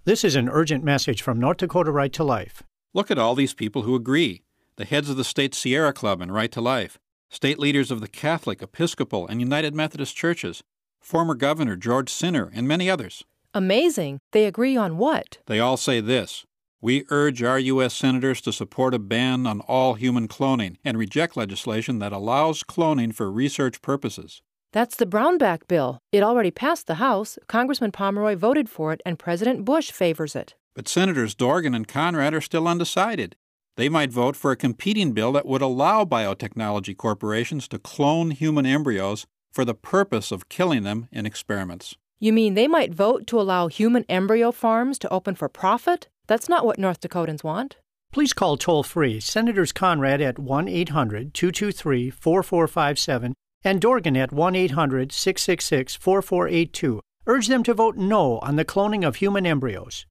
This is an urgent message from North Dakota Right to Life. Look at all these people who agree. The heads of the state Sierra Club and Right to Life, state leaders of the Catholic, Episcopal, and United Methodist churches, former Governor George Sinner, and many others. Amazing. They agree on what? They all say this: we urge our U.S. senators to support a ban on all human cloning and reject legislation that allows cloning for research purposes. That's the Brownback bill. It already passed the House. Congressman Pomeroy voted for it, and President Bush favors it. But Senators Dorgan and Conrad are still undecided. They might vote for a competing bill that would allow biotechnology corporations to clone human embryos for the purpose of killing them in experiments. You mean they might vote to allow human embryo farms to open for profit? That's not what North Dakotans want. Please call toll-free Senators Conrad at 1-800-223-4457 and Dorgan at 1-800-666-4482. Urge them to vote no on the cloning of human embryos.